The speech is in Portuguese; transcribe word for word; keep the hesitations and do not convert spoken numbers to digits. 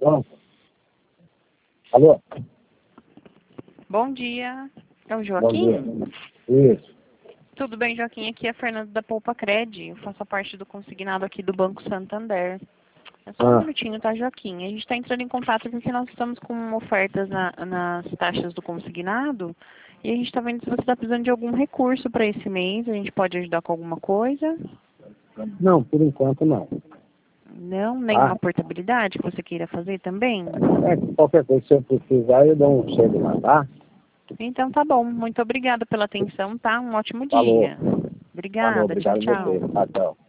Pronto. Alô? Bom dia. É o Bom Joaquim? dia. Isso. Tudo bem, Joaquim? Aqui é a Fernanda da Poupa Cred. Eu faço parte do consignado aqui do Banco Santander. É só um Ah, minutinho, tá, Joaquim? A gente está entrando em contato porque nós estamos com ofertas na- nas taxas do consignado e a gente está vendo se você está precisando de algum recurso para esse mês. A gente pode ajudar com alguma coisa? não, por enquanto não. Não? Tá? Nenhuma portabilidade que você queira fazer também? É que qualquer coisa, se eu precisar, eu dou um chego lá, tá? Então tá bom. Muito obrigada pela atenção, tá? Um ótimo Falou. dia. Falou, Obrigada. Tchau, obrigado a você. tchau. Tá, tchau.